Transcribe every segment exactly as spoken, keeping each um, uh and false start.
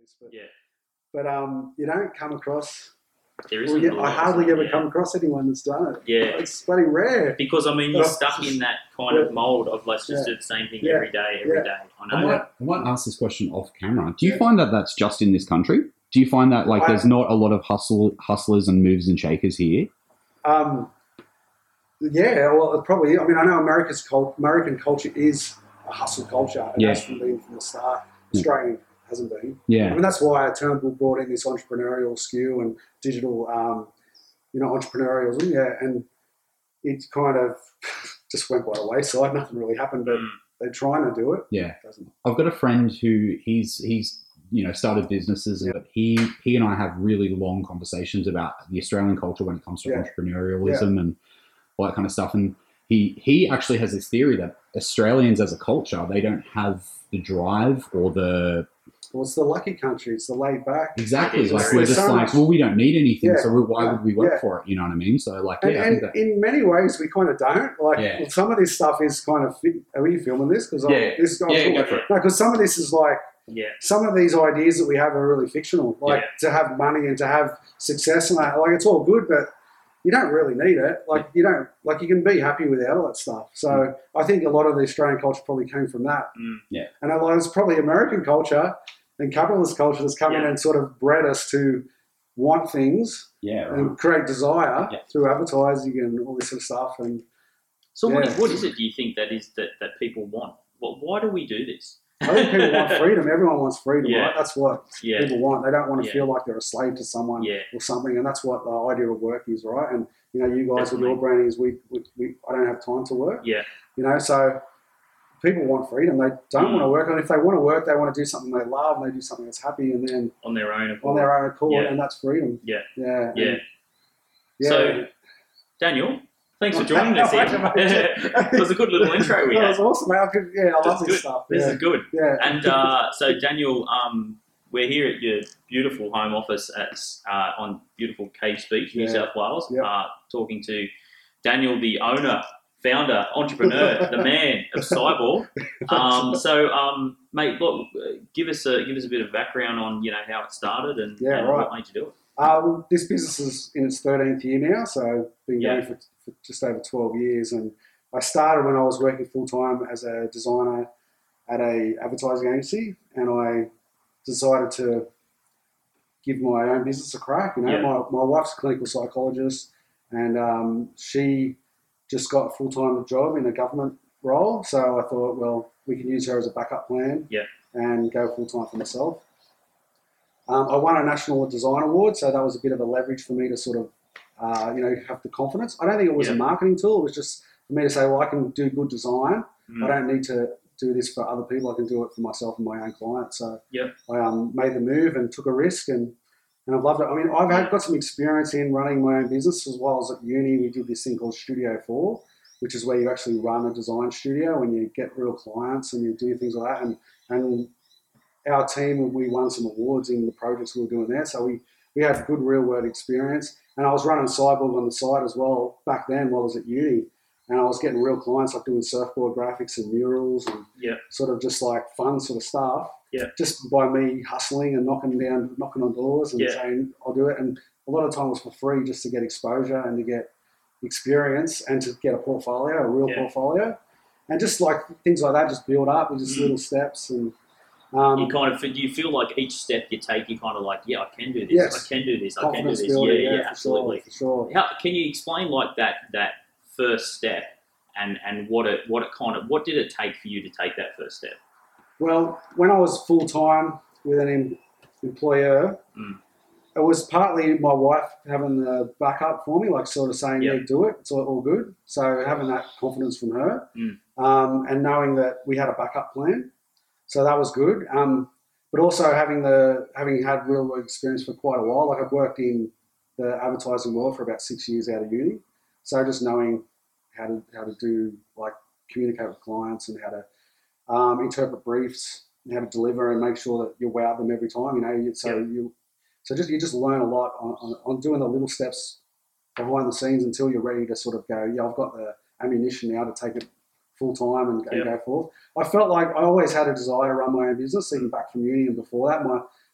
this, but yeah. but um, you don't come across. There Well, isn't. yeah, a I lot, hardly is ever yeah. come across anyone that's done it. Yeah. It's bloody rare. Because I mean, you're Oh, stuck in that kind yeah. of mold of let's just Yeah. do the same thing Yeah. every day, every Yeah. day. I I know. might, I might ask this question off camera. Do you Yeah. find that that's just in this country? Do you find that like I- there's not a lot of hustle, hustlers and movers and shakers here? Um, yeah, well, it probably. I mean, I know America's cult, American culture is a hustle culture. It Yeah. has been from the start. Yeah. Australian hasn't been. Yeah. I mean, that's why Turnbull brought in this entrepreneurial skew and digital, um, you know, entrepreneurialism. Yeah, and it kind of just went by the wayside. Nothing really happened, but Mm. they're trying to do it. Yeah. It doesn't. I've got a friend who he's he's you know started businesses, and he he and I have really long conversations about the Australian culture when it comes to Yeah. entrepreneurialism and all that kind of stuff. And he he actually has this theory that Australians as a culture, they don't have the drive or the Well, it's the lucky country. It's the laid back. exactly It is. like There's we're just so like, much- well, we don't need anything, Yeah. so we, why Yeah. would we work Yeah. for it? You know what I mean? So like, And, yeah, I and think that in many ways, we kind of don't. Like Yeah. some of this stuff is kind of. Fi- Are you filming this? Because Yeah. this I'm Yeah, talking- go for it. No, because some of this is like Yeah. some of these ideas that we have are really fictional. Like Yeah. to have money and to have success and that. Like it's all good, but you don't really need it. Like you don't. Like you can be happy without all that stuff. So Mm. I think a lot of the Australian culture probably came from that. Mm. Yeah. And a lot it's probably American culture and capitalist culture that's come in Yeah. and sort of bred us to want things yeah, right. and create desire Yeah. through advertising and all this sort of stuff. And So what, Yeah. what is it do you think that is that, that people want? Well, why do we do this? I think people want freedom. Everyone wants freedom, Yeah. right? That's what Yeah. people want. They don't want to Yeah. feel like they're a slave to someone Yeah. or something, and that's what the idea of work is, right? And you know, you guys with Definitely. your branding is we, we, we I don't have time to work. Yeah. You know, so people want freedom. They don't Mm. want to work, and if they want to work, they want to do something they love, and they do something that's happy, and then On their own. on their own accord, Yeah. and that's freedom. Yeah. Yeah. Yeah. And- yeah. So, Daniel, thanks for joining us. No, Here. mate. It was a good little intro we That had. was awesome, mate. I could, yeah, I love That's this good. stuff. This yeah. is good. yeah. And uh, so, Daniel, um, we're here at your beautiful home office at uh, on beautiful Cave Beach, New Yeah. South Wales, Yeah. uh, talking to Daniel, the owner, founder, entrepreneur, the man of Cyborg. Um, so, um, mate, look, give us a give us a bit of background on you know how it started and, Yeah, and right. what made you do it. Uh, well, this business is in its thirteenth year now, so been Yeah. going for, for just over twelve years. And I started when I was working full time as a designer at a advertising agency, and I decided to give my own business a crack. You know, Yeah. my my wife's a clinical psychologist, and um, she just got a full time job in a government role. So I thought, well, we can use her as a backup plan, Yeah. and go full time for myself. Um, I won a national design award, so that was a bit of a leverage for me to sort of, uh, you know, have the confidence. I don't think it was Yeah. a marketing tool. It was just for me to say, well, I can do good design. Mm. I don't need to do this for other people. I can do it for myself and my own clients. So Yep. I um, made the move and took a risk, and, and I've loved it. I mean, I've had, got some experience in running my own business as well as at uni. We did this thing called Studio four, which is where you actually run a design studio and you get real clients and you do things like that. And, and our team, we won some awards in the projects we were doing there. So we, we had good real world experience. And I was running Cyborg on the side as well back then while I was at uni. And I was getting real clients, like doing surfboard graphics and murals and Yeah. sort of just like fun sort of stuff. Yeah. Just by me hustling and knocking down, knocking on doors and Yeah. saying, I'll do it. And a lot of time was for free just to get exposure and to get experience and to get a portfolio, a real Yeah. portfolio. And just like things like that just build up with just Mm. little steps. And um, You kind of do you feel like each step you take, you kind of like, yeah, I can do this, Yes. I can do this, I can do confidence this. building, yeah, yeah, for absolutely. Sure, for sure. How can you explain like that that first step and and what it what it kind of what did it take for you to take that first step? Well, when I was full time with an em- employer, Mm. it was partly my wife having the backup for me, like sort of saying, Yep. "Yeah, do it. It's all, all good." So having that confidence from her, Mm. um, and knowing that we had a backup plan, so that was good. Um, but also having the having had real work experience for quite a while. Like I've worked in the advertising world for about six years out of uni, so just knowing how to how to do like communicate with clients and how to um, interpret briefs and how to deliver and make sure that you wow them every time. You know, you- so Yeah. you so just you just learn a lot on, on, on doing the little steps behind the scenes until you're ready to sort of go, yeah, I've got the ammunition now to take it full time and, and Yeah. go forth. I felt like I always had a desire to run my own business, even back from uni and before that. My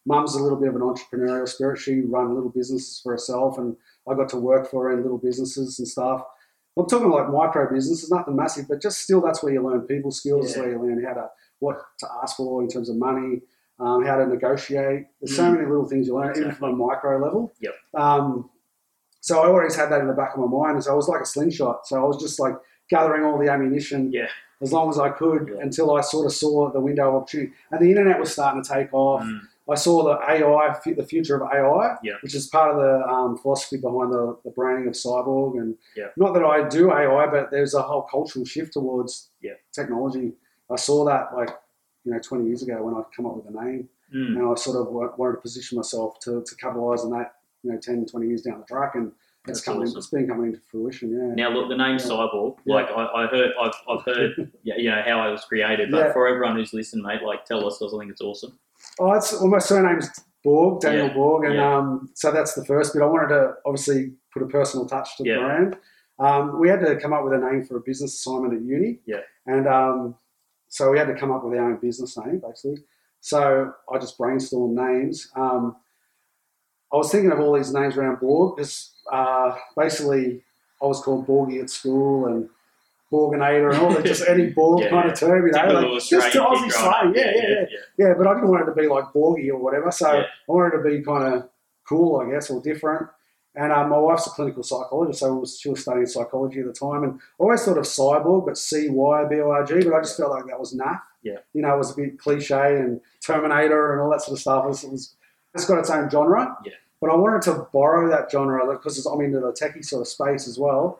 Mum's a little bit of an entrepreneurial spirit. She run little businesses for herself, and I got to work for her in little businesses and stuff. I'm talking like micro businesses, nothing massive, but just still that's where you learn people skills, Yeah. where you learn how to, what to ask for in terms of money, um, how to negotiate. There's so Mm. many little things you learn, even Exactly. from a micro level. Yep. Um, so I always had that in the back of my mind. And so I was like a slingshot. So I was just like gathering all the ammunition Yeah. as long as I could Yeah. until I sort of saw the window of opportunity. And the internet was starting to take off. Mm. I saw the A I, the future of A I, Yeah. which is part of the um, philosophy behind the, the branding of Cyborg. And Yeah. not that I do A I, but there's a whole cultural shift towards Yeah. technology. I saw that like, you know, twenty years ago when I come up with a name, Mm. and I sort of wa- wanted to position myself to, to capitalise on that, you know, ten, twenty years down the track, and it's That's coming, awesome. it's been coming into fruition. Yeah. Now, look, the name Yeah. Cyborg, Yeah. like I, I heard, I've, I've heard, yeah, you know, how it was created. But Yeah. for everyone who's listened, mate, like, tell us, because I think it's awesome. Oh, it's, well, my surname's Borg, Daniel Yeah. Borg, and Yeah. um, so that's the first bit. I wanted to obviously put a personal touch to the Yeah. brand. Um, we had to come up with a name for a business assignment at uni. Yeah. And um, so we had to come up with our own business name, basically. So I just brainstormed names. Um, I was thinking of all these names around Borg because uh, basically I was called Borgie at school and Borginator and all that, just any Borg Yeah, kind yeah. of term, you know, Typical like, just Australian to kid Aussie growing slang. up. Yeah, yeah, yeah. Yeah, but I didn't want it to be like Borgie or whatever. So Yeah. I wanted it to be kind of cool, I guess, or different. And um, my wife's a clinical psychologist, so was, she was studying psychology at the time. And I always thought of cyborg, but C Y B O R G, but I just felt like that was naff. Yeah. You know, it was a bit cliche and Terminator and all that sort of stuff. It was, it was, it's got its own genre. Yeah. But I wanted to borrow that genre because I'm into the techie sort of space as well.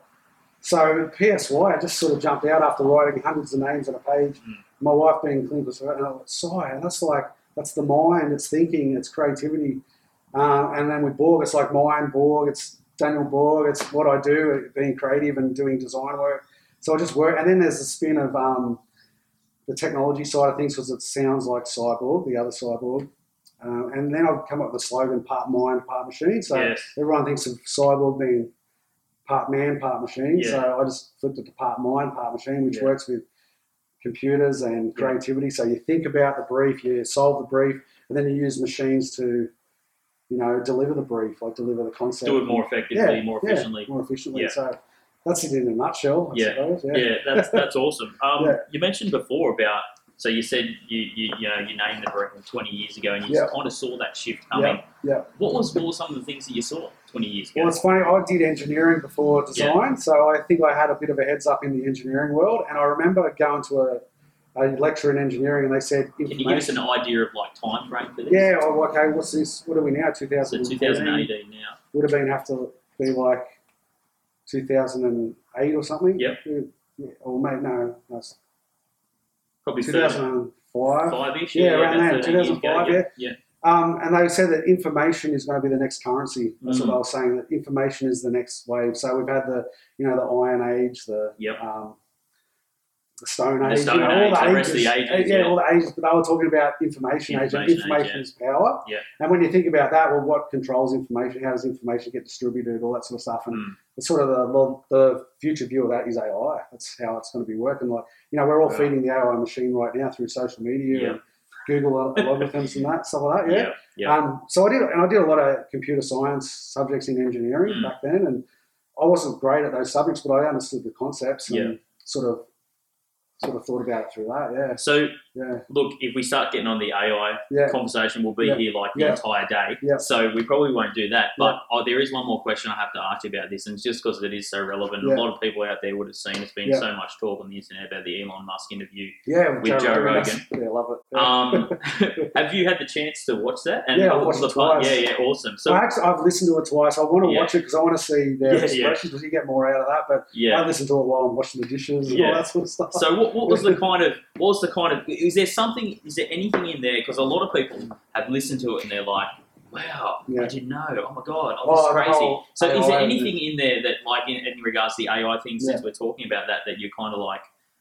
So P S Y, I just sort of jumped out after writing hundreds of names on a page. Mm. My wife being clinical psychologist, and I went, Psy, and that's like, that's the mind, it's thinking, it's creativity. Um, and then with Borg, it's like mind, Borg, it's Daniel Borg, it's what I do, being creative and doing design work. So I just work. And then there's the spin of um, the technology side of things because it sounds like Cyborg, the other Cyborg. Uh, and then I've come up with the slogan, part mind, part machine. So Yes. everyone thinks of Cyborg being part man, part machine. Yeah. So I just flipped it to part mind, part machine, which Yeah. works with computers and Yeah. creativity. So you think about the brief, you solve the brief, and then you use machines to, you know, deliver the brief, like deliver the concept. Do it more effectively, Yeah, more yeah, efficiently. more efficiently. Yeah. So that's it in a nutshell, I Yeah. suppose. Yeah. Yeah, that's that's awesome. Um, Yeah. You mentioned before about, so you said you you, you know you named the brand twenty years ago, and you Yeah. kind of saw that shift coming. Yeah. What was what were some of the things that you saw twenty years ago? Well, it's funny. I did engineering before design, so I think I had a bit of a heads up in the engineering world. And I remember going to a, a lecture in engineering, and they said, Can you give us an idea of like time frame for this? Yeah. Oh, okay. What's this? What are we now? So two thousand two thousand eighteen now. Would have been have to be like two thousand eight or something. Yep. Yeah, or maybe no, no Probably two thousand five. five-ish. Yeah, around about there, thirteen years ago, two thousand five, Yeah. Um, and they said that information is going to be the next currency. That's Mm. what they were saying. That information is the next wave. So we've had the, you know, the Iron Age, the Yep. um, the Stone The Age, Stone you know, Age, all the the rest of ages. the ages, yeah, yeah. all the ages. But they were talking about information, age. And Information age, information yeah. is power. Yeah. And when you think about that, well, what controls information? How does information get distributed? All that sort of stuff. And Mm. the sort of the, the future view of that is A I. That's how it's going to be working. Like, you know, we're all Right. feeding the A I machine right now through social media Yeah. and Google algorithms and that stuff like that. Yeah. Yeah. Yeah. Um, so I did, and I did a lot of computer science subjects in engineering Mm. back then, and I wasn't great at those subjects, but I understood the concepts and Yeah. sort of, sort of thought about it through that. Yeah, So yeah, look, if we start getting on the A I yeah. conversation, we'll be Yeah. here like the Yeah. entire day. Yeah. So we probably won't do that. But oh, there is one more question I have to ask you about this, and it's just because it is so relevant. Yeah. A lot of people out there would have seen. It's been Yeah. so much talk on the internet about the Elon Musk interview. Yeah, With Joe that's- Yeah, love it. Yeah. Um, have you had the chance to watch that? Yeah, I what was watched the it fun? twice. Yeah, yeah, awesome. So I actually, I've listened to it twice. I want to Yeah. watch it because I want to see their Yeah, yeah. expressions because you get more out of that. But I yeah. listen to it while I'm washing the dishes and Yeah. all that sort of stuff. So what, what was the kind of what was the kind of is there something is there anything in there because a lot of people have listened to it and they're like, wow, Yeah. I didn't know, oh my god, oh, this Oh, is the crazy. whole So is there A I, anything in there that like in, in regards to the A I thing since Yeah. we're talking about that that you're kind of like,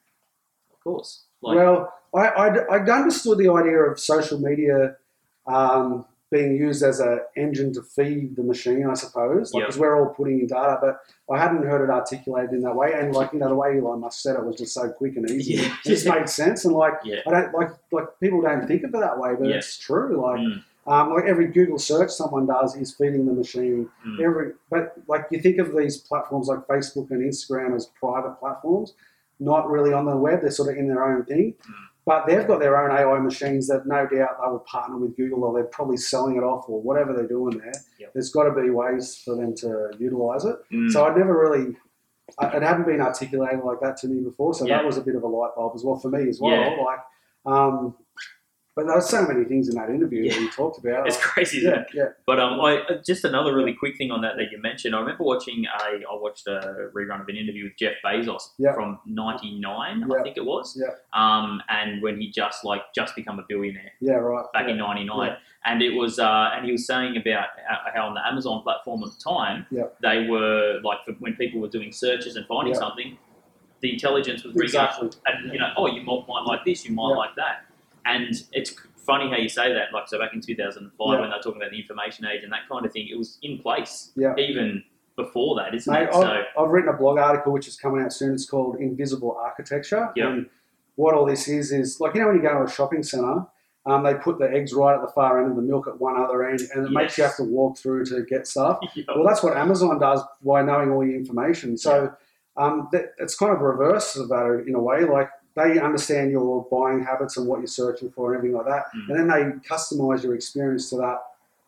of course, like Well, I, I, I understood the idea of social media um, being used as an engine to feed the machine, I suppose, Yep. because we're all putting in data, but I hadn't heard it articulated in that way. And like, you know, the way Elon Musk said it was just so quick and easy. Yeah. It just made sense. And like, yeah, I don't like, like people don't think of it that way, but Yeah. it's true. Like, Mm. Um, like every Google search someone does is feeding the machine. Mm. Every, but like you think of these platforms like Facebook and Instagram as private platforms, not really on the web. They're sort of in their own thing. Mm. But they've got their own A I machines that no doubt they will partner with Google, or they're probably selling it off, or whatever they're doing there. Yep. There's got to be ways for them to utilise it. Mm. So I'd never really, it hadn't been articulated like that to me before. So Yeah. that was a bit of a light bulb as well for me as well. Yeah. Like, um, but there were so many things in that interview Yeah. that you talked about. It's Like, crazy, isn't yeah, it? yeah, But um, I uh, just another really quick thing on that that you mentioned. I remember watching a, I watched a rerun of an interview with Jeff Bezos Yeah. from ninety-nine, Yeah. I think it was. Yeah. Um, and when he just like just become a billionaire yeah, right. back yeah. in ninety-nine, Yeah. and it was, uh, and he was saying about how, how on the Amazon platform at the time, Yeah. they were like for when people were doing searches and finding Yeah. something, the intelligence was bringing Exactly. up, and you know, oh, you might, might like this, you might Yeah. like that, and it's funny how you say that. Like, so back in two thousand five, Yeah. when they were talking about the information age and that kind of thing, it was in place Yeah. even before that, isn't Mate, it? I've, So, I've written a blog article which is coming out soon. It's called Invisible Architecture. Yeah. And what all this is, is like, you know, when you go to a shopping centre, um, they put the eggs right at the far end and the milk at one other end, and it makes you Yes. have to walk through to get stuff. yeah. Well, that's what Amazon does by knowing all your information. So um, that, it's kind of reverse of that in a way. Like, they understand your buying habits and what you're searching for and everything like that. Mm. And then they customize your experience to that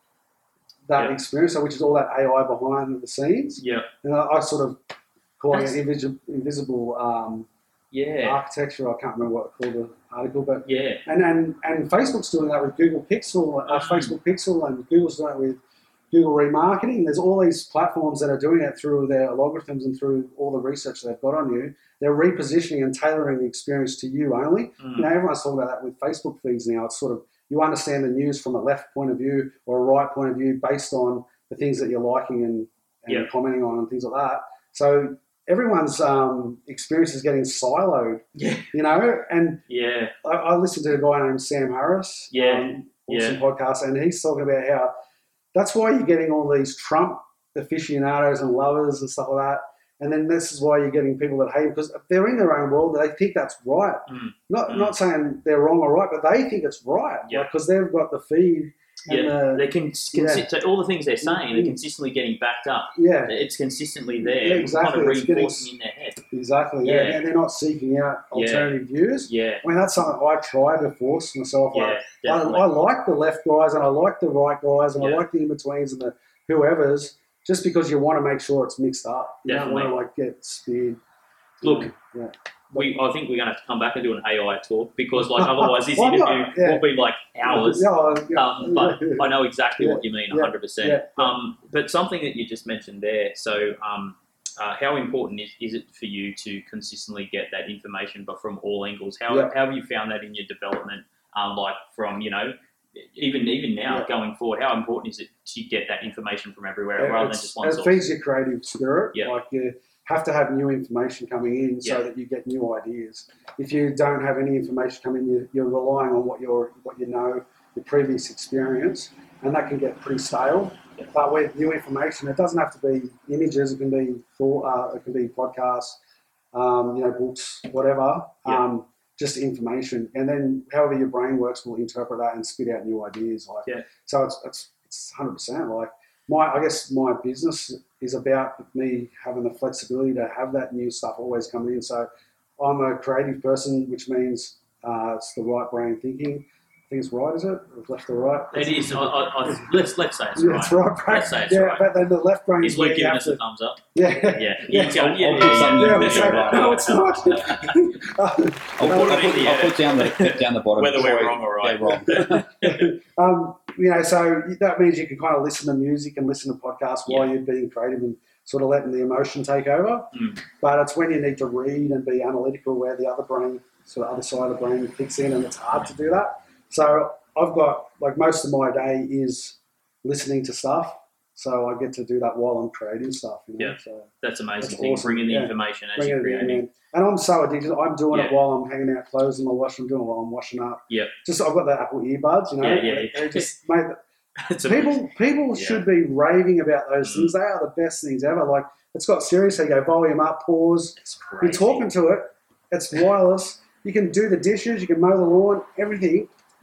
that Yeah. experience, so which is all that A I behind the scenes. yeah, And I, I sort of call it That's- invisible, invisible um, yeah, architecture. I can't remember what it called the article, but yeah, and, and and Facebook's doing that with Google Pixel, uh, Mm. Facebook Pixel, and Google's doing it with Google Remarketing. There's all these platforms that are doing it through their algorithms and through all the research they've got on you. They're repositioning and tailoring the experience to you only. Mm. You know, everyone's talking about that with Facebook feeds now. It's sort of, you understand the news from a left point of view or a right point of view based on the things that you're liking and, and Yeah. commenting on and things like that. So everyone's um, experience is getting siloed, yeah, you know. And yeah, I, I listened to a guy named Sam Harris, Yeah. um, awesome Yeah. podcast, and he's talking about how that's why you're getting all these Trump aficionados and lovers and stuff like that. And then this is why you're getting people that hate him, because they're in their own world. They think that's right. Mm. Not Mm. not saying they're wrong or right, but they think it's right. Yeah. Because they've got the feed. And yeah. the, They can consi- so all the things they're saying, they're Mm. consistently getting backed up. yeah, It's consistently there, Yeah, exactly. kind of It's getting- reinforcing in their head. exactly. Yeah. Yeah. And they're not seeking out Yeah. alternative views. Yeah, I mean, that's something I try to force myself. yeah, Like, I, definitely. I like the left guys and I like the right guys and I Yeah. like the in-betweens and the whoever's, just because you want to make sure it's mixed up. You Definitely. don't want to like get speared. Look, yeah. we, I think we're going to have to come back and do an A I talk because, like, otherwise this Why not? interview Yeah. will be like hours. Yeah, I- yeah. Um, but I know exactly Yeah. what you mean, Yeah. one hundred percent. Yeah. Um, but something that you just mentioned there. So, um, uh, how important is, is it for you to consistently get that information, but from all angles? How, Yeah. how have you found that in your development? Um, like from you know, even even now Yeah. going forward, how important is it to get that information from everywhere Yeah, rather than it's- just one it source? feeds your creative spirit. Yeah. Like you have to have new information coming in so Yeah. that you get new ideas. If you don't have any information coming in, you, you're relying on what you're what you know, your previous experience, and that can get pretty stale. Yeah. But with new information, it doesn't have to be images. It can be thought. Uh, it can be podcasts, um, you know, books, whatever. Yeah. Um, just information, and then however your brain works will interpret that and spit out new ideas. Like, Yeah. so it's it's it's one hundred percent. Like my, I guess my business is about me having the flexibility to have that new stuff always coming in. So I'm a creative person, which means uh, it's the right brain thinking. I think it's right, is it? Or left or right? It is. I, I, I, let's let's say it's Yeah, right. it's right brain. Let's say it's yeah, right. but then the left brain Is is where Luke you giving have us a to. thumbs up? Yeah, Yeah. Yeah. He's going, yeah, I'll yeah, put yeah, something yeah, yeah, in we yeah, there. say, right. no, it's not. I'll We'll put, put I'll it in put, the I'll air. put down the down the bottom. Whether we're Sorry. wrong or right. Yeah, wrong. um, you know, so that means you can kind of listen to music and listen to podcasts while Yeah. you're being creative and sort of letting the emotion take over. Mm. But it's when you need to read and be analytical where the other brain, sort of other side of the brain kicks in, and it's hard to do that. So I've got, like, most of my day is listening to stuff. So I get to do that while I'm creating stuff. You know? Yeah. So That's amazing. That's thing, awesome. bringing the Yeah. information as bring you're it in, creating. man. And I'm so addicted. I'm doing Yeah. it while I'm hanging out clothes in my wash. I'm doing it while I'm washing up. Yep. Just I've got the Apple earbuds, you know. Yeah, yeah, They- yeah. They just mate. It's amazing. People people Yeah. should be raving about those Mm. things. They are the best things ever. Like, it's got Sirius. They go volume up, pause. It's crazy. You're talking to it. It's wireless. You can do the dishes. You can mow the lawn. Everything.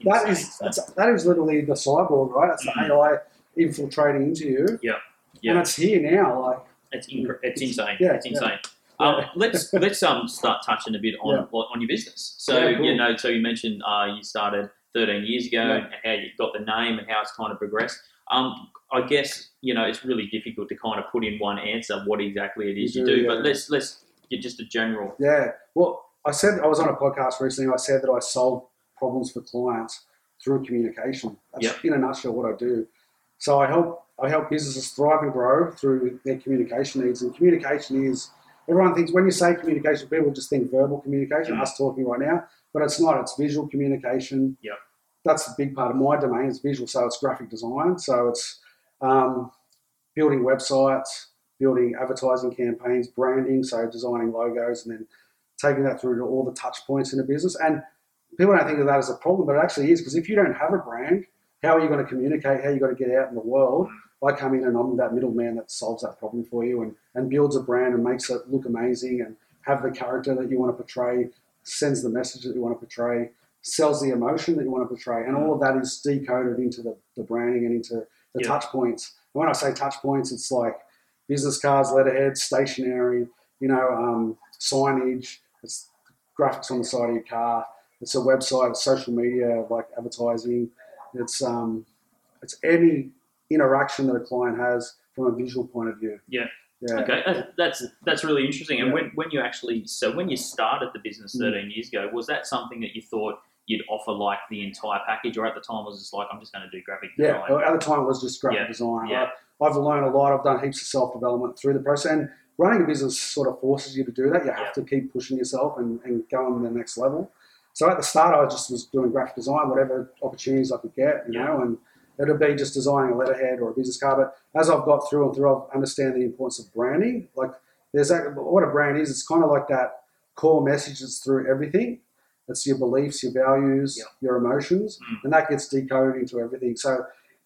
that insane is stuff. that's, that is literally the cyborg, right? That's the Mhm. A I infiltrating into you. Yeah. And it's here now. Like, It's inc- it's insane. Yeah, it's insane. yeah. Um, Yeah. let's let's um start touching a bit on Yeah. on your business. So Yeah, cool. you know, so you mentioned uh, you started thirteen years ago, Yeah. and how you got the name and how it's kind of progressed. Um, I guess you know it's really difficult to kind of put in one answer what exactly it is you, You do. do, But yeah. let's let's get just a general. Yeah. Well, I said I was on a podcast recently. I said that I solve problems for clients through communication. That's Yep. in a nutshell what I do. So I help I help businesses thrive and grow through their communication needs. And communication is everyone thinks when you say communication, people just think verbal communication, Mm. us talking right now, but it's not. It's visual communication. Yep. That's a big part of my domain. It's visual, so it's graphic design. So it's um, building websites, building advertising campaigns, branding, so designing logos, and then taking that through to all the touch points in a business. And people don't think of that as a problem, but it actually is, because if you don't have a brand, how are you going to communicate? How are you going to get out in the world? I come in and I'm that middleman that solves that problem for you and, and builds a brand and makes it look amazing and have the character that you want to portray, sends the message that you want to portray, sells the emotion that you want to portray. And all of that is decoded into the, the branding and into the Yeah. touch points. And when I say touch points, it's like business cards, letterheads, stationery, you know, um, signage, it's graphics on the side of your car. It's a website, it's social media, like advertising. It's um, it's any interaction that a client has from a visual point of view. Yeah. Yeah. Okay, that- that's that's really interesting. And Yeah. when, when you actually so when you started the business Mm. thirteen years ago, was that something that you thought you'd offer like the entire package, or at the time was just like I'm just going to do graphic Yeah. design? At the time, it was just graphic Yeah. design. Yeah. I, I've learned a lot. I've done heaps of self development through the process. And running a business sort of forces you to do that. You have Yeah. to keep pushing yourself and, and going to the next level. So at the start, I just was doing graphic design, whatever opportunities I could get, you Yeah. know, and it'd be just designing a letterhead or a business card. But as I've got through and through, I've understand the importance of branding. Like, there's that, what a brand is. It's kind of like that core message that's through everything. It's your beliefs, your values, Yeah. your emotions, Mm. and that gets decoded into everything. So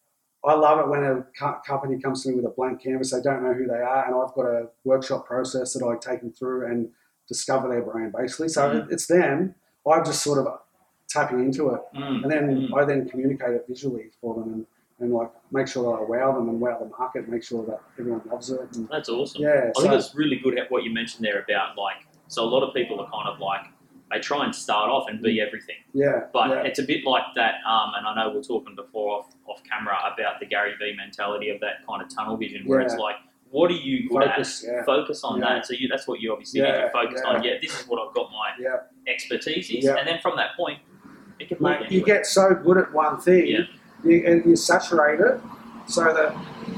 I love it when a co- company comes to me with a blank canvas. They don't know who they are, and I've got a workshop process that I take them through and discover their brand, basically. So Mm. it, it's them. I'm just sort of tapping into it. Mm. And then Mm. I then communicate it visually for them and, and like make sure that I wow them and wow the market, make sure that everyone loves it. And That's awesome. yeah, I so, think it's really good at what you mentioned there about like so a lot of people are kind of like they try and start off and be everything, yeah, but yeah, it's a bit like that. Um, and I know we we're talking before off, off camera about the Gary Vee mentality of that kind of tunnel vision, where Yeah. it's like, what are you good Focus, at? yeah. Focus on Yeah. that. So you, that's what you obviously Yeah, did. You focused yeah. on, yeah, this is what I've got my yeah. expertise is, Yeah. and then from that point, it can lead Mate, you anywhere. get so good at one thing, Yeah. you, and you saturate it so that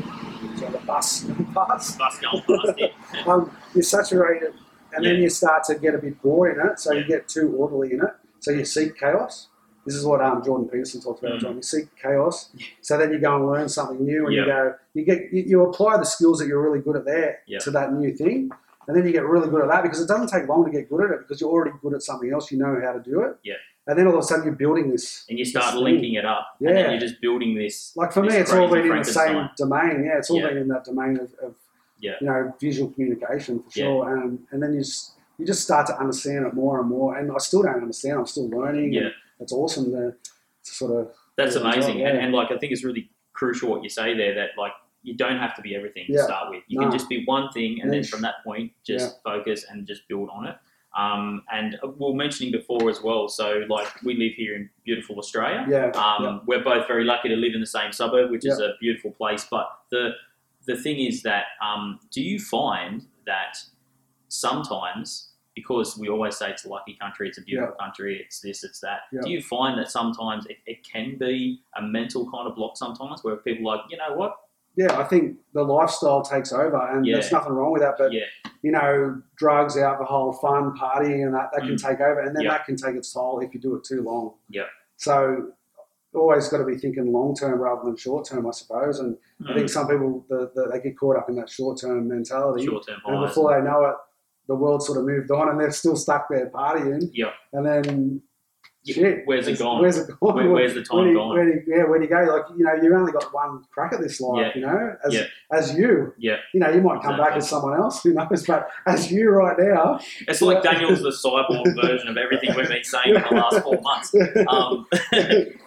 so the bus, bus Bus going past it. um, you saturate it, and then Yeah. you start to get a bit bored in it, so you Yeah. get too orderly in it. So you seek chaos. This is what um, Jordan Peterson talks about. Mm. John. You seek chaos, so then you go and learn something new, and Yeah. you go, you get, you, you apply the skills that you're really good at there Yeah. to that new thing, and then you get really good at that because it doesn't take long to get good at it because you're already good at something else. You know how to do it. Yeah. And then all of a sudden you're building this. And you start this thing. linking it up, and Yeah. then you're just building this. Like for this me, it's all crazy been in the same Frankenstein. domain. Yeah, it's all Yeah. been in that domain of, of Yeah. you know, visual communication for Yeah. sure. And and then you just, you just start to understand it more and more. And I still don't understand. I'm still learning. Yeah. And it's awesome to, to sort of. That's Yeah, amazing, yeah. and, and like I think it's really crucial what you say there. That like you don't have to be everything to Yeah. start with. You No. can just be one thing, and then Niche. from that point, just focus and just build on it. Um, and we were mentioning before as well. So like we live here in beautiful Australia. Yeah. Um, yeah. We're both very lucky to live in the same suburb, which is a beautiful place. But the the thing is that um, do you find that sometimes, because we always say it's a lucky country, it's a beautiful country, it's this, it's that, Yeah. do you find that sometimes it, it can be a mental kind of block sometimes where people are like, you know what? Yeah, I think the lifestyle takes over, and Yeah. there's nothing wrong with that. But Yeah. you know, drugs, alcohol, fun, partying, and that that can Mm. take over, and then Yeah. that can take its toll if you do it too long. Yeah. So always got to be thinking long term rather than short term, I suppose. And I think some people the, the, they get caught up in that short term mentality, short term and highs. before they know it, the world sort of moved on, and they're still stuck there partying. Yeah. And then. Yeah, Shit, where's it gone? Where's it gone? Where- where's the time where do you, gone? Where do you, yeah, where do you go? Like, you know, you've only got one crack at this life, Yeah. you know, as Yeah. as you. Yeah. You know, you might come back Exactly. as someone else, who knows? But as you right now, It's like Yeah. Daniel's the cyborg version of everything we've been saying for the last four months. Um,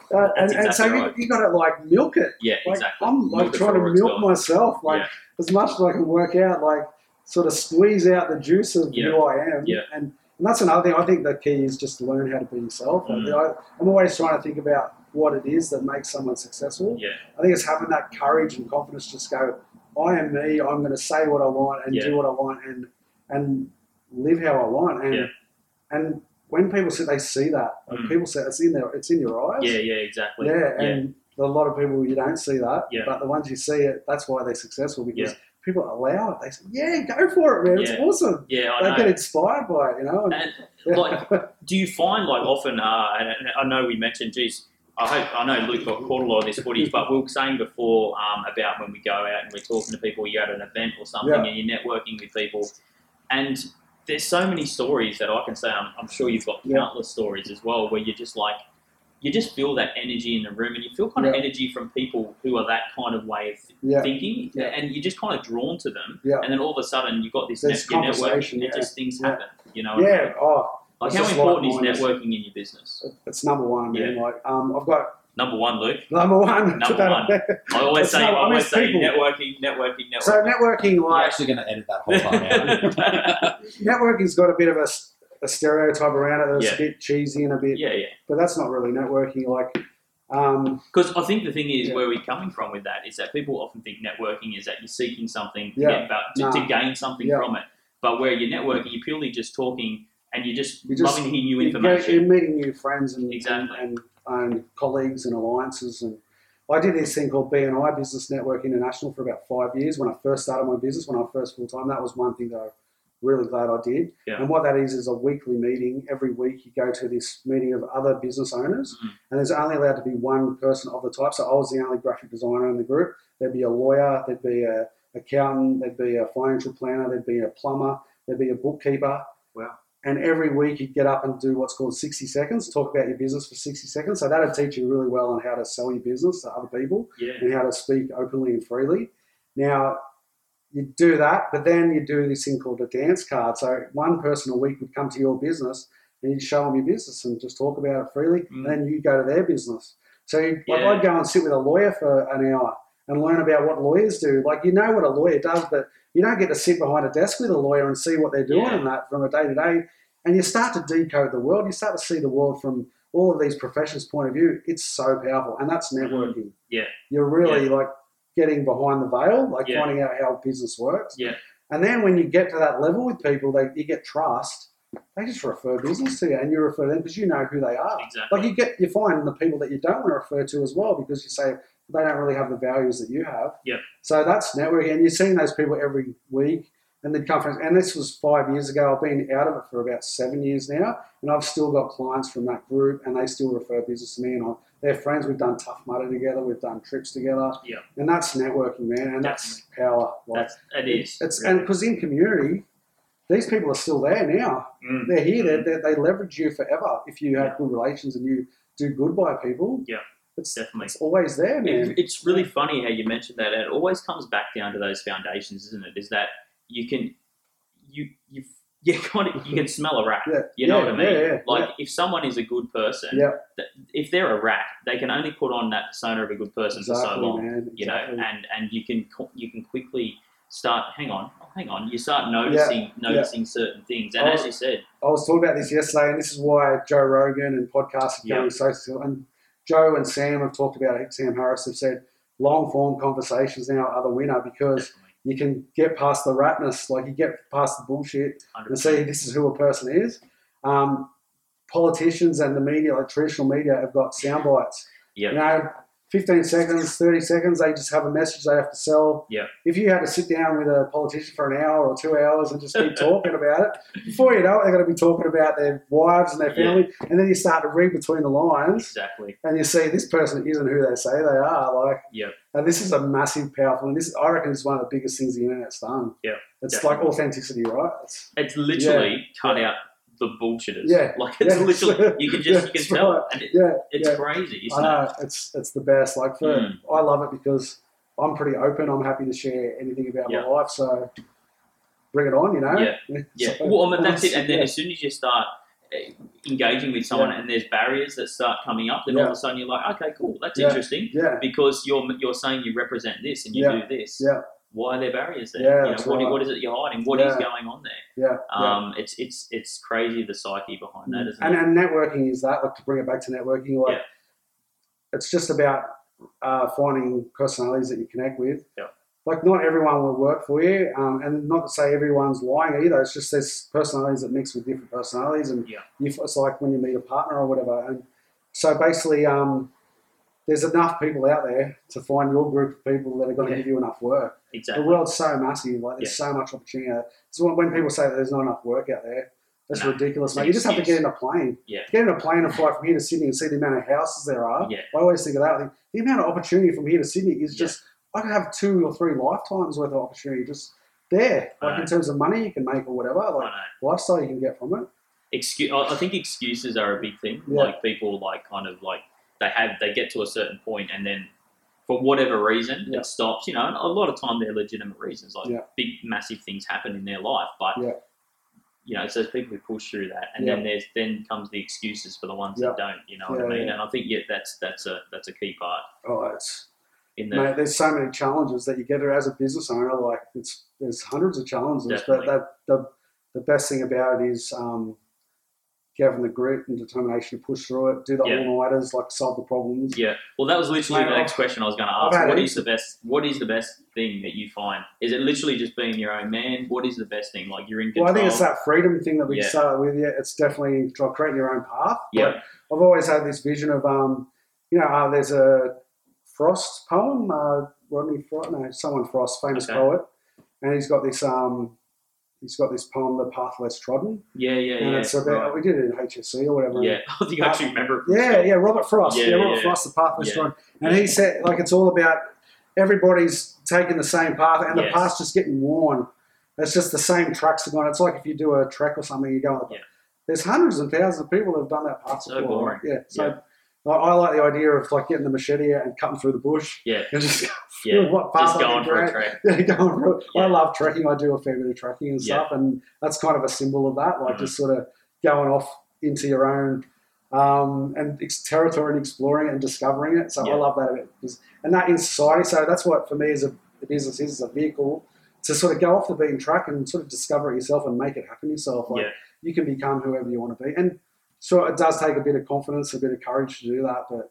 Uh, and, That's and so exactly right. you, you got to like milk it. Yeah, Like exactly. I'm like Milk it trying to for it's milk gone. myself, like Yeah. as much as I can work out, like sort of squeeze out the juice of Yeah. who I am. Yeah. And, and that's another thing. I think the key is just to learn how to be yourself. Mm. I, I'm always trying to think about what it is that makes someone successful. Yeah. I think it's having that courage and confidence to just go, I am me, I'm going to say what I want and Yeah. do what I want and and live how I want. And Yeah. and when people say they see that, like Mm. people say it's in their it's in your eyes. Yeah, yeah, exactly. Yeah, yeah. and a lot of people you don't see that, Yeah. but the ones you see it, that's why they're successful because Yeah. people allow it. They say, "Yeah, go for it, man! It's Yeah. awesome." Yeah, I They know. get inspired by it, you know. And, And like, do you find like often? Uh, and I know we mentioned, geez, I hope I know Luke got caught a lot of this footage, but we were saying before um, about when we go out and we're talking to people, you're at an event or something, Yeah. and you're networking with people, and there's so many stories that I can say. I'm, I'm sure you've got Yeah. countless stories as well, where you're just like, you just feel that energy in the room, and you feel kind of Yeah. energy from people who are that kind of way of yeah, thinking, Yeah. and you're just kind of drawn to them. Yeah. And then all of a sudden, you've got this There's net, you're conversation, networking, and yeah. just things Yeah. happen. You know, what I yeah. mean? Oh, Like it's how just important like is mindless. networking in your business? It's number one, man. Yeah. Like, um, I've got Number one, Luke. number one. Number one. I always It's say, no- I I mean, always it's say, people. networking, networking, networking. So networking, You're like actually going to edit that whole part out. networking's got a bit of a, s- a stereotype around it that's Yeah. a bit cheesy and a bit, yeah, yeah. but that's not really networking. Like, um, Because I think the thing is, Yeah. where we're coming from with that is that people often think networking is that you're seeking something to, Yeah. get about, to, Nah. to gain something Yeah. from it. But where you're networking, you're purely just talking and you're just, You just- loving to hear new you get- information. you're meeting new friends and, Exactly. and, and, and colleagues and alliances. And I did this thing called B N I, Business Network International, for about five years when I first started my business, when I was first full-time. That was one thing that I'm really glad I did. Yeah. And what that is is a weekly meeting. Every week you go to this meeting of other business owners, Mhm. and there's only allowed to be one person of the type. So I was the only graphic designer in the group. There'd be a lawyer, there'd be a accountant, there'd be a financial planner, there'd be a plumber, there'd be a bookkeeper. Wow. And every week you'd get up and do what's called sixty seconds, talk about your business for sixty seconds. So that'd teach you really well on how to sell your business to other people Yeah. and how to speak openly and freely. Now, you do that, but then you do this thing called a dance card. So one person a week would come to your business and you'd show them your business and just talk about it freely, Mm. and then you go to their business. So you, like Yeah. I'd go and sit with a lawyer for an hour and learn about what lawyers do. Like, you know what a lawyer does, but you don't get to sit behind a desk with a lawyer and see what they're doing Yeah. and that from a day to day. And you start to decode the world. You start to see the world from all of these professions' point of view. It's so powerful, and that's networking. Yeah. You're really like getting behind the veil, like Yeah. finding out how business works. Yeah. And then when you get to that level with people, they you get trust. They just refer business to you, and you refer them because you know who they are. Exactly. Like you get, you find the people that you don't want to refer to as well because you say they don't really have the values that you have. Yeah. So that's networking, and you're seeing those people every week. And the conference, and this was five years ago. I've been out of it for about seven years now, and I've still got clients from that group, and they still refer business to me. And I, they're friends. We've done Tough Mudder together. We've done trips together. Yeah. And that's networking, man, and that's power. Like, That's, it is. it's really. and because in community, these people are still there now. Mm. They're here. They're, they're, they leverage you forever if you have Yeah. good relations and you do good by people. Yeah. It's, Definitely. it's always there, man. It, it's really funny how you mentioned that. And it always comes back down to those foundations, isn't it? Is that you can, you you you kind of you can smell a rat. Yeah. You know Yeah, what I mean? yeah, yeah, like yeah. if someone is a good person, Yeah. th- if they're a rat, they can only put on that persona of a good person for so Exactly, long. man. You know, Exactly. and and you can co- you can quickly start. Hang on, oh, hang on. You start noticing noticing certain things, and Oh, as you said, I was talking about this yesterday, and this is why Joe Rogan and podcasts are Yeah. going so so. And Joe and Sam have talked about it. Sam Harris have said long form conversations now are the winner because definitely, you can get past the ratness, like you get past the bullshit one hundred and see percent. this is who a person is. Um, politicians and the media, like traditional media, have got sound bites. Yeah. You know, fifteen seconds, thirty seconds, they just have a message they have to sell. Yeah. If you had to sit down with a politician for an hour or two hours and just keep talking about it, before you know it, they're going to be talking about their wives and their Yeah. family, and then you start to read between the lines, Exactly. and you see this person isn't who they say they are. Like, Yeah. and this is a massive, powerful, and this I reckon is one of the biggest things the internet's done. Yeah, It's definitely. like authenticity, right? It's, It's literally cut Yeah. out the bullshitters. Yeah. Like it's Yeah. literally you can just you can That's tell, right. and it, yeah, it's yeah. crazy, I isn't it? know it's it's the best. Like for Mm. I love it because I'm pretty open. I'm happy to share anything about Yeah. my life. So bring it on, you know. Yeah. Yeah. So- Well, I mean, that's it. it's- And then yeah. as soon as you start, engaging with someone Yeah. and there's barriers that start coming up, then Yeah. all of a sudden you're like, okay, cool, that's Yeah. interesting Yeah, because you're you're saying you represent this and you Yeah. do this. yeah, Why are there barriers there? Yeah, you know, that's what, right. what is it you're hiding? What is Yeah. going on there? yeah. yeah. Um, it's it's it's crazy the psyche behind that, isn't and, it? and networking is that, like to bring it back to networking, like Yeah. it's just about uh, finding personalities that you connect with. Yeah. Like not everyone will work for you, um, and not to say everyone's lying either. It's just there's personalities that mix with different personalities, and Yeah. you, it's like when you meet a partner or whatever. And so basically, um, there's enough people out there to find your group of people that are going to Yeah. give you enough work. Exactly. The world's so massive, like there's so much opportunity. So when, when people say that there's not enough work out there, that's No, ridiculous, it's mate. an You just have to excuse. get in a plane. Yeah. Get in a plane and fly from here to Sydney and see the amount of houses there are. Yeah. I always think of that. I think the amount of opportunity from here to Sydney is Yeah. just, I could have two or three lifetimes worth of opportunity just there. I Like know. in terms of money you can make or whatever, I like know. lifestyle you can get from it. Excuse. I I think excuses are a big thing. Yeah. Like people like kind of like they have they get to a certain point and then for whatever reason Yeah. it stops. You know, and a lot of time they're legitimate reasons. Like Yeah. big massive things happen in their life, but Yeah. you know, so there's people who push through that, and Yeah. then there's then comes the excuses for the ones Yeah. that don't. You know what Yeah, I mean? yeah. And I think yeah, that's that's a that's a key part Oh, it's, in the mate, there's so many challenges that you get as a business owner. Like it's there's hundreds of challenges, Definitely. but that the the best thing about it is um, having the grit and determination to push through it, do the Yeah. all-nighters, like solve the problems. yeah. Well, that was literally Mate, the next I've- question I was going to I've ask. had What heaps is the best? What is the best thing that you find? Is it literally just being your own man? What is the best thing? Like you're in control. Well, I think it's that freedom thing that we Yeah. started with. Yeah, it's definitely try creating your own path. Yeah. Like, I've always had this vision of, um, you know, uh, there's a Frost poem, uh, Rodney Frost, no, someone Frost, famous Okay. poet, and he's got this, um, he's got this poem, "The Path Less Trodden," Yeah, yeah, and yeah. it's about right. we did it in H S C or whatever. Yeah, I think I actually remember it. from Yeah, school. yeah, Robert Frost. Yeah, Yeah, Robert yeah. Frost, The Path Less Yeah. Trodden, and he said like it's all about everybody's taking the same path, and the Yes. path's just getting worn. It's just the same tracks are going. It's like if you do a trek or something, you go on the Yeah. There's hundreds and thousands of people that have done that path So before. boring. Yeah. So Yeah. I, I like the idea of like getting the machete out and cutting through the bush Yeah, and just yeah. what path Just I going can for a drag. trek. Yeah, going through it. Yeah. I love trekking. I do a fair bit of trekking and Yeah. stuff, and that's kind of a symbol of that. Like Mhm. just sort of going off into your own um, and ex- territory and exploring it and discovering it. So Yeah. I love that. About it. And that in society. So that's what for me as a the business is, is a vehicle to sort of go off the beaten track and sort of discover it yourself and make it happen yourself. Like Yeah. you can become whoever you want to be, and so it does take a bit of confidence, a bit of courage to do that, but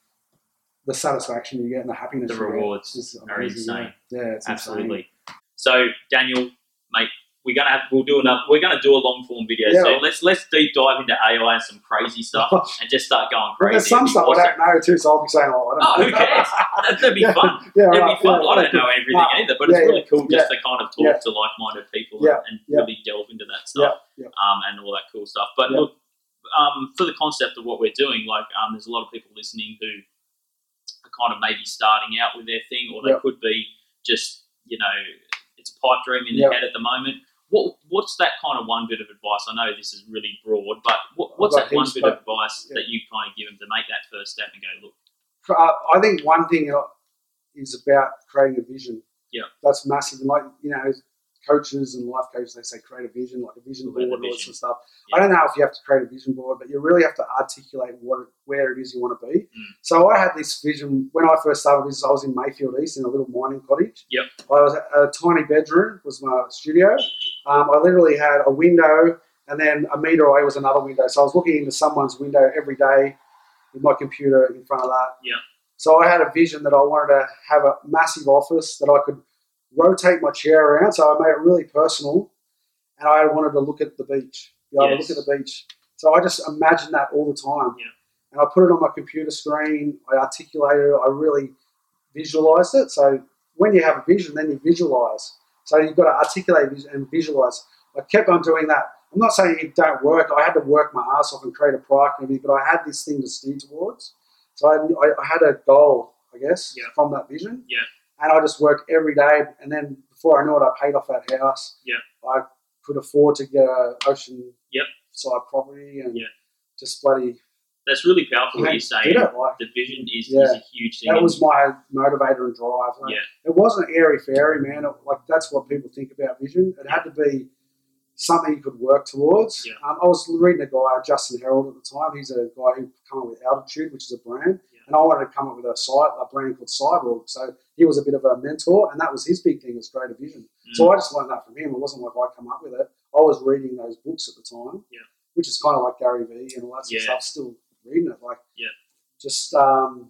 the satisfaction you get and the happiness The you get rewards is are amazing, insane. Yeah, yeah it's Absolutely. So, Daniel, mate, we're gonna have we'll do enough. We're gonna do a long form video. Yeah. So let's let's deep dive into A I and some crazy stuff Insane. and just start going But crazy. there's some It'd be stuff awesome. I don't know too, so I'll be saying, "Oh, I Oh, don't know." who cares? That- That'd be Yeah. fun. Yeah, It'd right, be fun. yeah, I don't know yeah. everything No. either, but it's Yeah, really cool yeah. just to kind of talk Yeah. to like-minded people Yeah. and Yeah. really delve into that stuff Yeah. Um, and all that cool stuff. But Yeah. look, um, for the concept of what we're doing, like um, there's a lot of people listening who are kind of maybe starting out with their thing, or they Yeah. could be just, you know, it's a pipe dream in their Yeah. head at the moment. What What's that kind of one bit of advice? I know this is really broad, but what, what's got that one heaps, bit but- of advice yeah. that you kind of give them to make that first step and go, look, Uh, I think one thing uh, is about creating a vision. Yeah. That's massive. And like, you know, coaches and life coaches, they say create a vision, like a vision About the board and all this vision. sort of stuff. Yeah. I don't know if you have to create a vision board, but you really have to articulate what where it is you want to be. Mm. So I had this vision when I first started this. I was in Mayfield East in a little mining cottage. Yep. I was a tiny bedroom was my studio. Um, I literally had a window, and then a metre away was another window. So I was looking into someone's window every day with my computer in front of that. Yeah. So I had a vision that I wanted to have a massive office that I could rotate my chair around. So I made it really personal, and I wanted to look at the beach. Be able Yes. to look at the beach. So I just imagined that all the time. Yeah. And I put it on my computer screen. I articulated it. I really visualized it. So when you have a vision, then you visualize. So you've got to articulate and visualize. I kept on doing that. I'm not saying it don't work. I had to work my ass off and create a product and everything, but I had this thing to steer towards. So I, I, I had a goal, I guess, Yeah. from that vision. Yeah. And I just worked every day. And then before I knew it, I paid off that house. Yeah. I could afford to get a ocean Yep. side property and Yeah. just bloody that's really powerful what I you're saying. did it. Like, The vision is, Yeah. is a huge thing. that was my motivator and drive. Like, Yeah. It wasn't airy fairy, man. It, like that's what people think about vision. It had to be something you could work towards. Yeah. Um, I was reading a guy, Justin Herald, at the time. He's a guy who came up with Altitude, which is a brand. Yeah. And I wanted to come up with a site, a brand called Cyborg. So he was a bit of a mentor, and that was his big thing, was creative vision. Mm. So I just learned that from him. It wasn't like I come up with it. I was reading those books at the time, Yeah. which is kind of like Gary Vee and all that sort of Yeah. stuff. Still reading it, like Yeah. just um,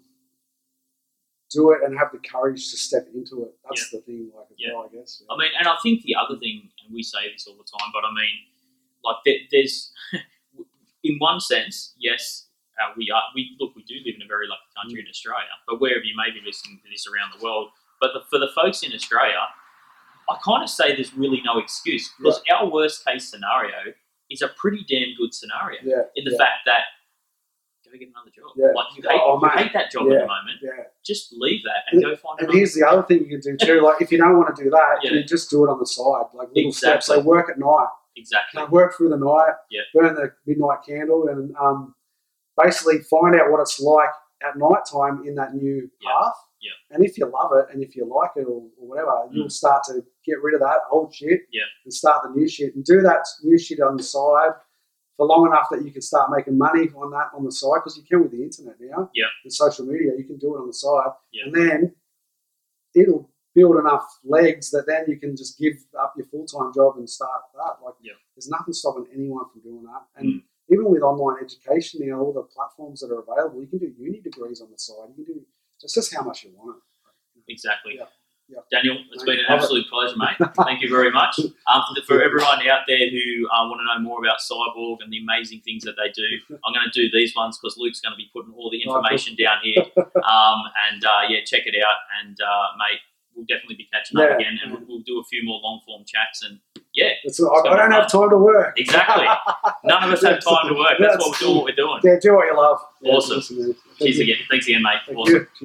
do it and have the courage to step into it. That's the thing, like as Yeah. well, I guess. I mean, and I think the other thing, and we say this all the time, but I mean, like there, there's, in one sense, yes, uh, we are. We look, we do live in a very lucky country in Australia, but wherever you may be listening to this around the world, but the, for the folks in Australia, I kind of say there's really no excuse, because our worst case scenario is a pretty damn good scenario Yeah, in the yeah. fact that go get another job. Yeah. Like you hate, Oh, you mate. hate that job Yeah. at the moment. yeah. Just leave that and go find And another. here's the other thing you can do too. Like if you don't want to do that, Yeah. you just do it on the side, like little steps. Exactly. So work at night. Exactly. You know, work through the night. Yeah. Burn the midnight candle, and um, basically find out what it's like at night time in that new Yeah. path. Yeah. And if you love it and if you like it or, or whatever, you'll start to get rid of that old shit. Yeah. And start the new shit, and do that new shit on the side for long enough that you can start making money on that on the side, because you can with the internet now. Yeah. And social media, you can do it on the side. Yeah. And then it'll build enough legs that then you can just give up your full-time job and start that. Like, Yeah. there's nothing stopping anyone from doing that. And Mm. even with online education, you know, all the platforms that are available, you can do uni degrees on the side. You can do it's just how much you want it. Exactly. Yeah. Yeah. Daniel, it's Mate, been an love it. absolute pleasure, mate. Thank you very much. Um, for, for everyone out there who uh, want to know more about Cyborg and the amazing things that they do, I'm going to do these ones because Luke's going to be putting all the information down here. Um, and uh, yeah, check it out. And uh, mate, we'll definitely be catching up Yeah. again, and we'll, we'll do a few more long form chats. And yeah, It's, I, I don't have time to work. exactly. None of us have time to work. That's what we're doing. What we're doing. Yeah, do what you love. Yeah, Awesome. listen, man. Thank Cheers you. again. Thanks again, mate. Thank Awesome. you.